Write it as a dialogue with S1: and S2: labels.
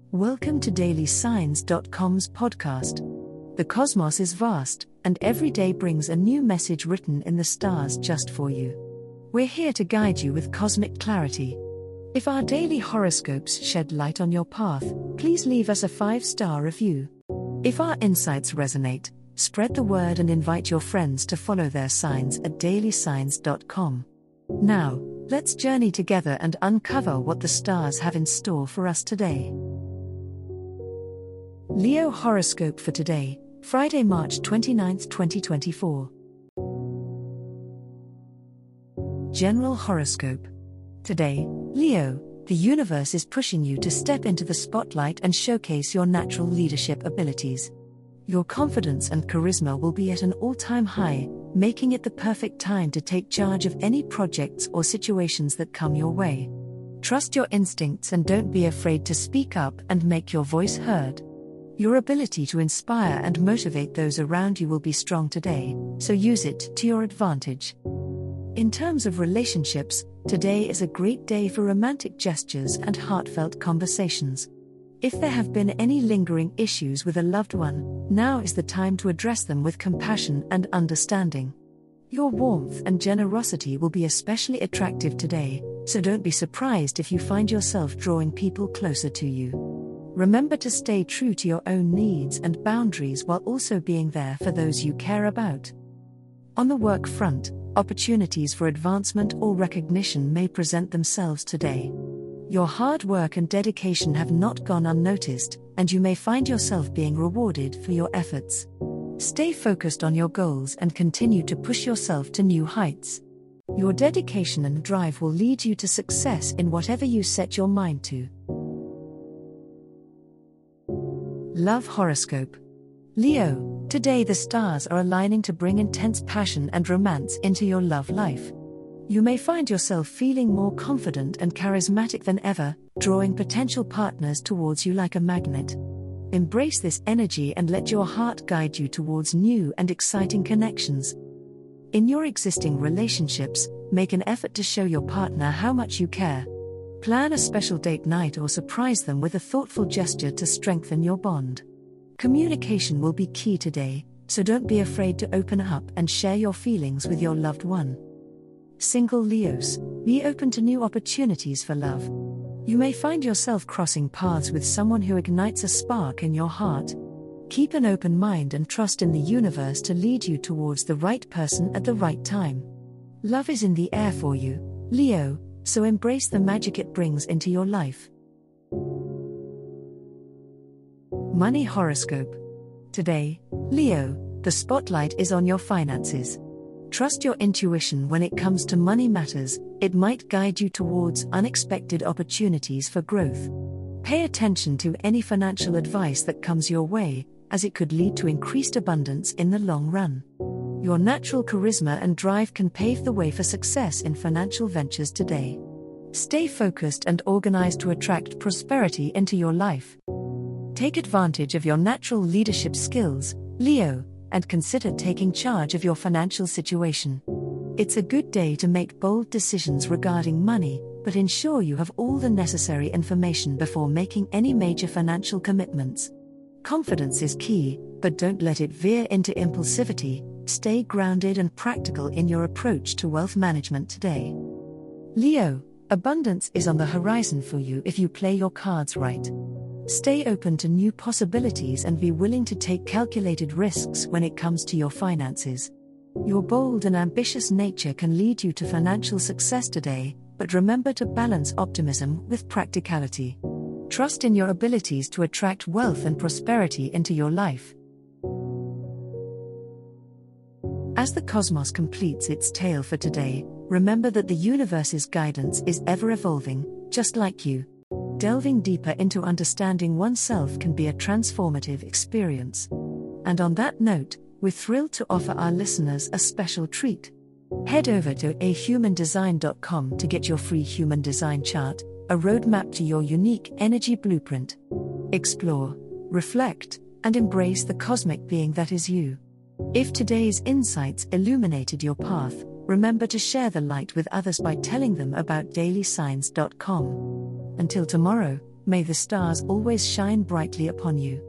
S1: Welcome to DailySigns.com's podcast. The cosmos is vast, and every day brings a new message written in the stars just for you. We're here to guide you with cosmic clarity. If our daily horoscopes shed light on your path, please leave us a 5-star review. If our insights resonate, spread the word and invite your friends to follow their signs at DailySigns.com. Now, let's journey together and uncover what the stars have in store for us today. Leo horoscope for today, Friday, March 29, 2024. General horoscope. Today, Leo, the universe is pushing you to step into the spotlight and showcase your natural leadership abilities. Your confidence and charisma will be at an all-time high, making it the perfect time to take charge of any projects or situations that come your way. Trust your instincts and don't be afraid to speak up and make your voice heard. Your ability to inspire and motivate those around you will be strong today, so use it to your advantage. In terms of relationships, today is a great day for romantic gestures and heartfelt conversations. If there have been any lingering issues with a loved one, now is the time to address them with compassion and understanding. Your warmth and generosity will be especially attractive today, so don't be surprised if you find yourself drawing people closer to you. Remember to stay true to your own needs and boundaries while also being there for those you care about. On the work front, opportunities for advancement or recognition may present themselves today. Your hard work and dedication have not gone unnoticed, and you may find yourself being rewarded for your efforts. Stay focused on your goals and continue to push yourself to new heights. Your dedication and drive will lead you to success in whatever you set your mind to. Love horoscope. Leo, today the stars are aligning to bring intense passion and romance into your love life. You may find yourself feeling more confident and charismatic than ever, drawing potential partners towards you like a magnet. Embrace this energy and let your heart guide you towards new and exciting connections. In your existing relationships, make an effort to show your partner how much you care. Plan a special date night or surprise them with a thoughtful gesture to strengthen your bond. Communication will be key today, so don't be afraid to open up and share your feelings with your loved one. Single Leos, be open to new opportunities for love. You may find yourself crossing paths with someone who ignites a spark in your heart. Keep an open mind and trust in the universe to lead you towards the right person at the right time. Love is in the air for you, Leo, so embrace the magic it brings into your life. Money horoscope. Today, Leo, the spotlight is on your finances. Trust your intuition when it comes to money matters, it might guide you towards unexpected opportunities for growth. Pay attention to any financial advice that comes your way, as it could lead to increased abundance in the long run. Your natural charisma and drive can pave the way for success in financial ventures today. Stay focused and organized to attract prosperity into your life. Take advantage of your natural leadership skills, Leo, and consider taking charge of your financial situation. It's a good day to make bold decisions regarding money, but ensure you have all the necessary information before making any major financial commitments. Confidence is key, but don't let it veer into impulsivity. Stay grounded and practical in your approach to wealth management today. Leo, abundance is on the horizon for you if you play your cards right. Stay open to new possibilities and be willing to take calculated risks when it comes to your finances. Your bold and ambitious nature can lead you to financial success today, but remember to balance optimism with practicality. Trust in your abilities to attract wealth and prosperity into your life. As the cosmos completes its tale for today, remember that the universe's guidance is ever evolving, just like you. Delving deeper into understanding oneself can be a transformative experience. And on that note, we're thrilled to offer our listeners a special treat. Head over to ahumandesign.com to get your free human design chart, a roadmap to your unique energy blueprint. Explore, reflect, and embrace the cosmic being that is you. If today's insights illuminated your path, remember to share the light with others by telling them about dailysigns.com. Until tomorrow, May the stars always shine brightly upon you.